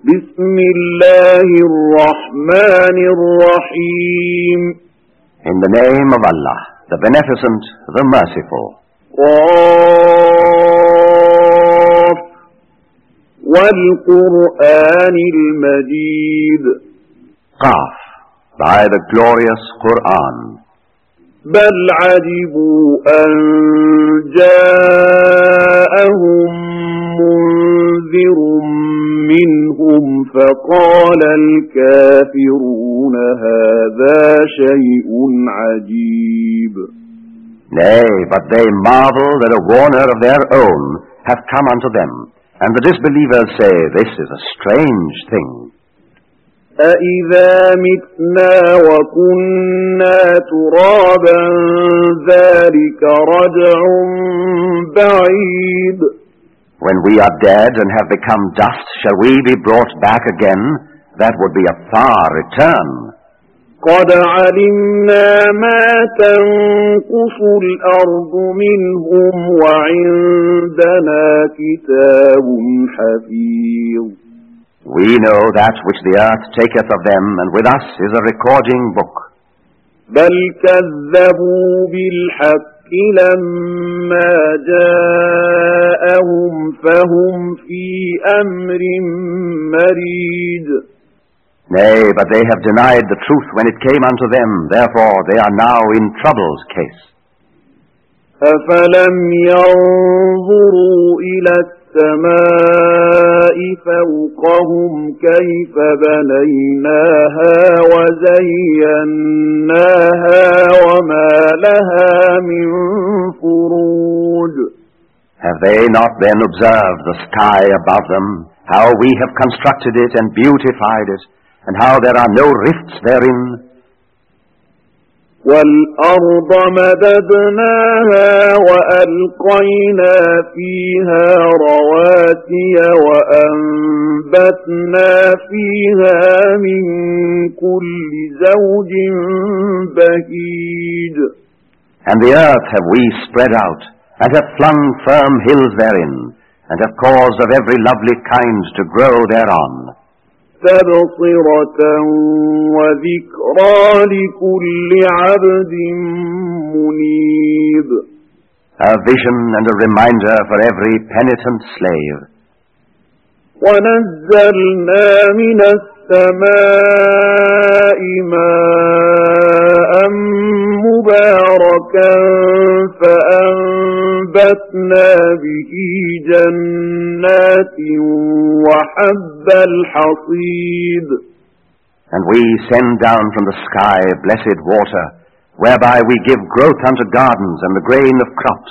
بسم الله الرحمن الرحيم. In the name of Allah, the Beneficent, the Merciful. قاف والقرآن المجيد. Qaf, by the glorious Quran. بل عجبوا أن جاءهم منذر منهم فقال الكافرون هذا شيء عجيب. Nay, but they marvel that a warner of their own hath come unto them, and the disbelievers say, this is a strange thing. أَإِذَا مِتْنَا وَكُنَّا تُرَابًا ذَلِكَ رَجْعٌ بَعِيدٌ. When we are dead and have become dust, shall we be brought back again? That would be a far return. قَدْ عَلِمْنَا مَا تَنْقُصُ الْأَرْضُ مِنْهُمْ وَعِنْدَنَا كِتَابٌ حَفِيظٌ. We know that which the earth taketh of them, and with us is a recording book. بَلْ كَذَّبُوا بِالْحَقِّ لَمَّا جَاءَهُمْ فَهُمْ فِي أَمْرٍ مَّرِيجٍ. Nay, but they have denied the truth when it came unto them, therefore they are now in trouble's case. أَفَلَمْ يَنْظُرُوا إِلَى السَّمَاءِ فَوْقَهُمْ كَيْفَ بَنَيْنَاهَا وَزَيَّنَّاهَا وَمَا لَهَا مِنْ فُرُوجٍ. Have they not then observed the sky above them, how we have constructed it and beautified it, and how there are no rifts therein? وَالْأَرْضَ مَدَدْنَاهَا وَأَلْقَيْنَا فِيهَا رَوَاسِيَ وَأَنبَتْنَا فِيهَا مِنْ كُلِّ زَوْجٍ بَهِيجٍ. And the earth have we spread out, and have flung firm hills therein, and have caused of every lovely kind to grow thereon. تَبْصِرَةً وَذِكْرَى لِكُلِّ عَبْدٍ مُنِيبٍ. A vision and a reminder for every penitent slave. وَنَزَّلْنَا مِنَ السَّمَاءِ مَاءً مُبَارَكًا فَأَنبَتْنَا بِهِ جَنَّاتٍ وَحَبَّ الْحَصِيدِ. And we send down from the sky blessed water, whereby we give growth unto gardens and the grain of crops.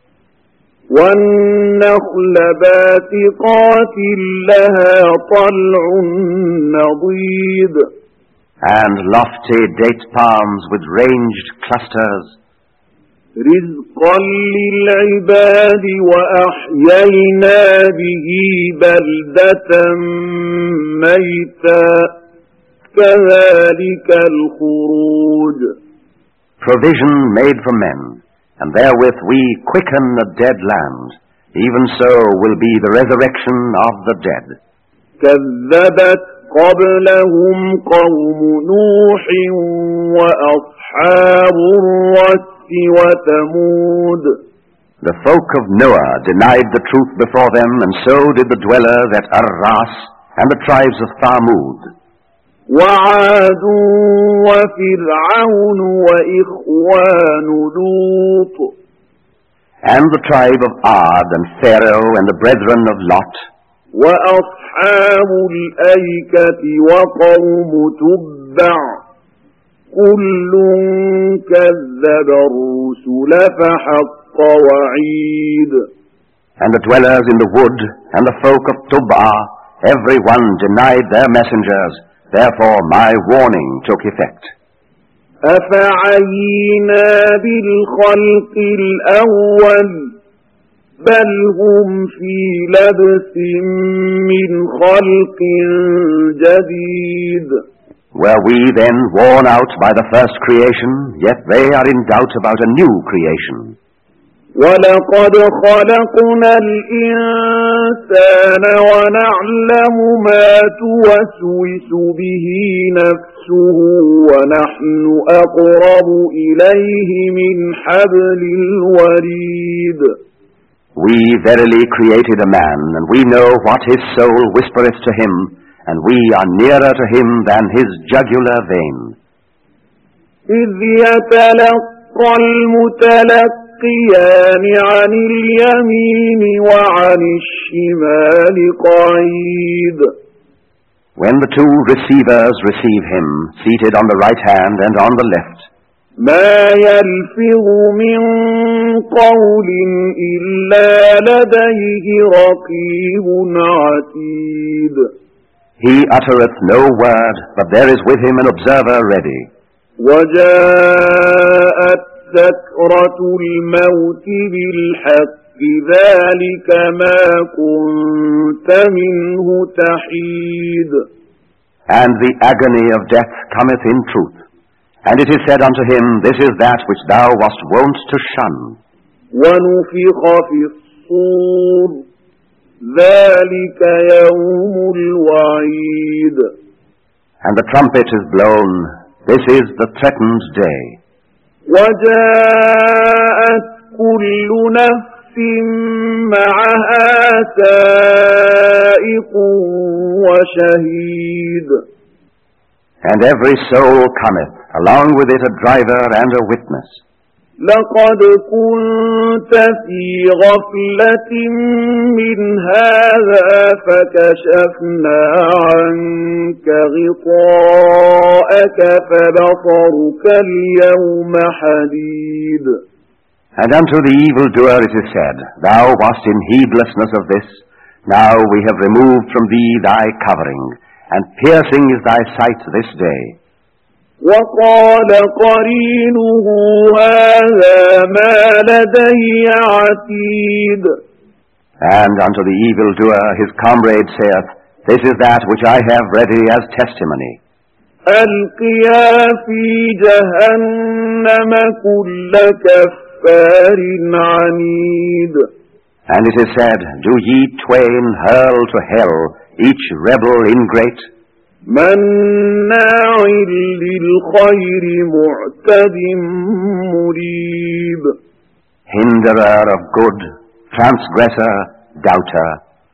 وَالنَّخْلَ بَاسِقَاتٍ لَهَا طَلْعٌ نَضِيدٌ. And lofty date palms with ranged clusters. رِزْقًا لِلْعِبَادِ وَأَحْيَيْنَا بِهِ بَلْدَةً مَيْتًا كَذَلِكَ الْخُرُوجُ. Provision made for men, and therewith we quicken a dead land. Even so will be the resurrection of the dead. كَذَّبَتْ قَبْلَهُمْ قَوْمُ نُوحٍ وَأَصْحَابُ الرَّسِّ وَثَمُودَ. The folk of Noah denied the truth before them, and so did the dwellers at Ar-Ras and the tribes of Thamud. وَعَادٌ وَفِرْعَوْنُ وَإِخْوَانُ لُوطٍ. And the tribe of Ad and Pharaoh and the brethren of Lot. وَأَصْحَابُ الْأَيْكَةِ وَقَوْمُ تُبَّعٍ كُلٌّ كَذَّبَ الرُّسُلَ فَحَقَّ وَعِيدٍ. And the dwellers in the wood and the folk of Tub'ah, every one denied their messengers. Therefore my warning took effect. أَفَعَيِينَا بِالْخَلْقِ الْأَوَّلِ بَلْ هُمْ فِي لَبْسٍ مِّنْ خَلْقٍ جَدِيدٍ. Were we then worn out by the first creation, yet they are in doubt about a new creation. وَلَقَدْ خَلَقْنَا الْإِنسَانَ الإنسان ونعلم ما توسوس به نفسه ونحن أقرب إليه من حبل الوريد. We verily created a man, and we know what his soul whispereth to him, and we are nearer to him than his jugular vein. إذ يتلقى المتلقيان عن اليمين وعن الشمال قعيد. When the two receivers receive him, seated on the right hand and on the left, ما يلفظ من قول إلا لديه رقيب عتيد. he uttereth no word, but there is with him an observer ready. وجاءت سكرة الموت بالحق ذلك ما كنت منه تحيد. And the agony of death cometh in truth. And it is said unto him, This is that which thou wast wont to shun. ونفخ في الصور ذلك يوم الوعيد. And the trumpet is blown. This is the threatened day. وجاءت كل نفس معها سائق وشهيد. And every soul cometh, along with it a driver and a witness. لقد كنت في غفلة من هذا فكشفنا عنك غطاءك فبصرك اليوم حديد. And unto the evildoer it is said, Thou wast in heedlessness of this. Now we have removed from thee thy covering, and piercing is thy sight this day. وقال قرينه هذا ما لدي عتيد. And unto the evildoer his comrade saith, This is that which I have ready as testimony. ألقيا في جهنم كل كفار عنيد. And it is said, Do ye twain hurl to hell each rebel ingrate, مناع للخير معتد مريب. hinderer of good, transgressor, doubter,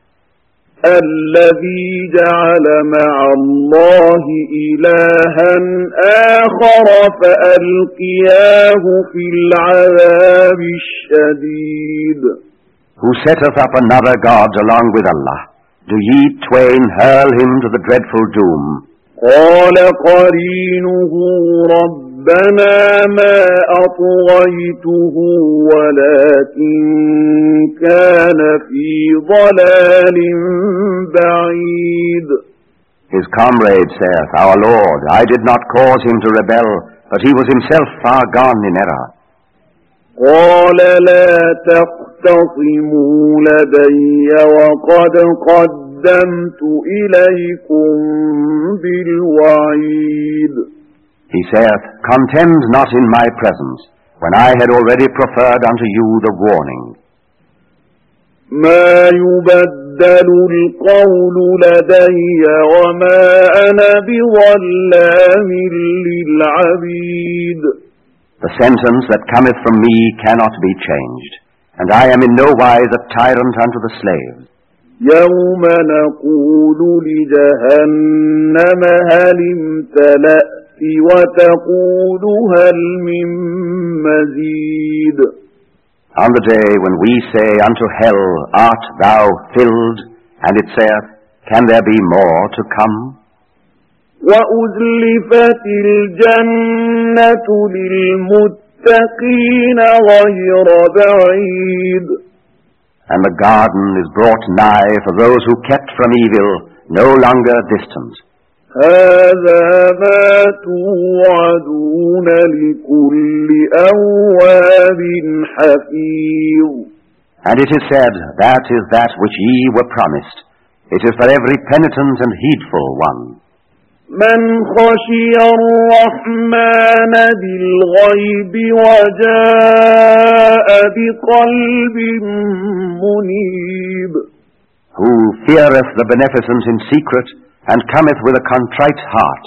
الذي جعل مع الله إلها آخر فألقياه في العذاب الشديد. who setteth up another God along with Allah. Do ye twain hurl him to the dreadful doom? قال قرينه ربنا ما أطغيته ولكن كان في ضلال بعيد. His comrade saith, Our Lord, I did not cause him to rebel, but he was himself far gone in error. قال لا تختصموا لدي وقد قدمت إليكم بالوعيد. He saith, Contend not in my presence, when I had already preferred unto you the warning. ما يبدل القول لدي وما أنا بظلام للعبيد. The sentence that cometh from me cannot be changed, and I am in no wise a tyrant unto the slaves. يوم نقول لجهنم هل امتلأت وتقول هل من مزيد. On the day when we say unto hell, Art thou filled? And it saith, Can there be more to come? وأزلفت الجنة للمتقين غير بعيد. And the garden is brought nigh for those who kept from evil, no longer distant. هذا ما توعدون لكل أواب حفيظ. And it is said, That is that which ye were promised. It is for every penitent and heedful one. من خشي الرحمن بالغيب وجاء بقلب منيب. who feareth the beneficent in secret, and cometh with a contrite heart.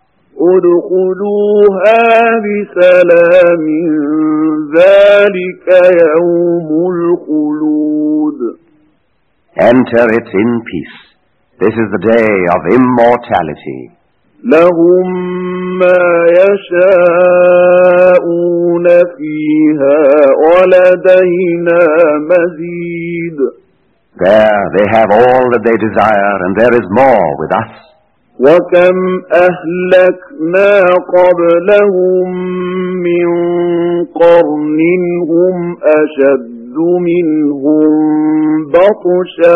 ادخلوها بسلام ذلك يوم الخلود. Enter it in peace. This is the day of immortality. لهم ما يشاءون فيها ولدينا مزيد. There they have all that they desire, and there is more with us. وكم أهلكنا قبلهم من قرن هم أشد منهم بطشا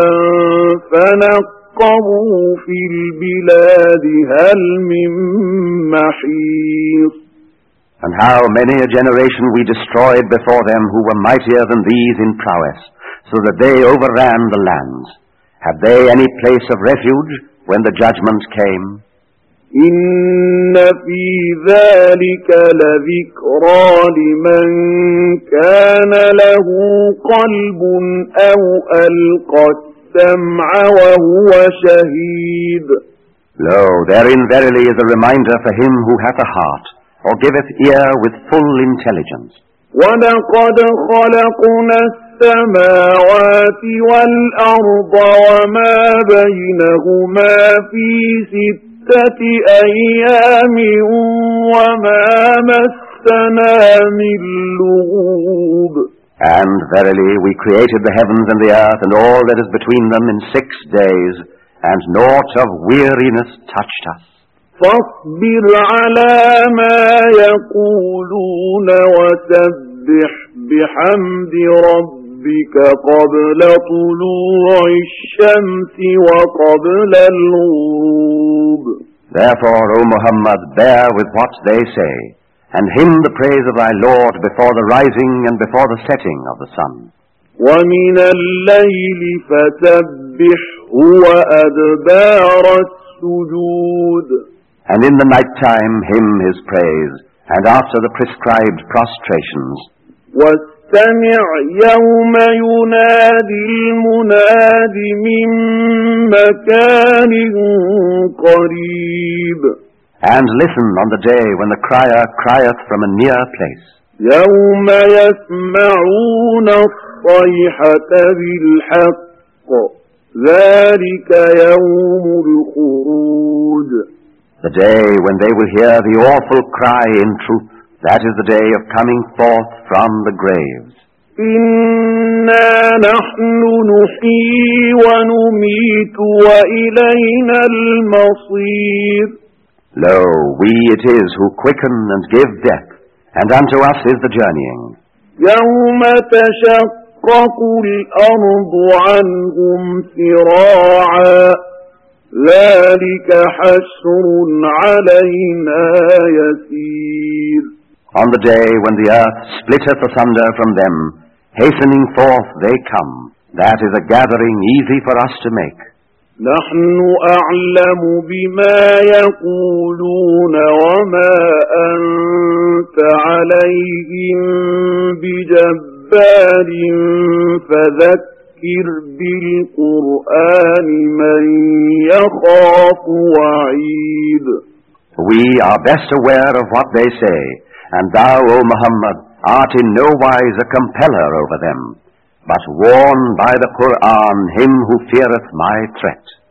فنقبوا في البلاد هل من محيص. And how many a generation we destroyed before them who were mightier than these in prowess, so that they overran the lands. Had they any place of refuge when the judgment came? إن في ذلك لذكرى لمن كان له قلب أو ألقى السمع وهو شهيد. Lo, therein verily is a reminder for him who hath a heart, or giveth ear with full intelligence. وَلَقَدْ خَلَقْنَا السَّمَاوَاتِ وَالْأَرْضَ وَمَا بَيْنَهُمَا فِي 6 أَيَّامٍ وَمَا مَسَّنَا مِن لُّغُوبٍ. And verily we created the heavens and the earth and all that is between them in 6 days, and naught of weariness touched us. فاصبر على ما يقولون وسبح بحمد ربك قبل طلوع الشمس وقبل الغروب. Therefore, O Muhammad, bear with what they say, and hymn the praise of thy Lord before the rising and before the setting of the sun. ومن الليل فسبحه وأدبار السجود. And in the night time hymn his praise, and after the prescribed prostrations. واستمع يوم ينادي المناد من مكان قريب. And listen on the day when the crier crieth from a near place. يوم يسمعون الصيحة بالحق ذلك يوم الخروج. The day when they will hear the awful cry in truth, that is the day of coming forth from the graves. إنا نحن نحيي ونميت وإلينا المصير. Lo, we it is who quicken and give death, and unto us is the journeying. يوم تشقق الأرض عنهم سراعا ذلك حشر علينا يسير. On the day when the earth splitteth asunder from them, hastening forth they come. That is a gathering easy for us to make. نحن أعلم بما يقولون وما أنت عليهم بجبار فذكر بالقرآن من يخاف وعيد. We are best aware of what they say, and thou, O Muhammad, art in no wise a compeller over them, but warn by the Qur'an him who feareth my threat.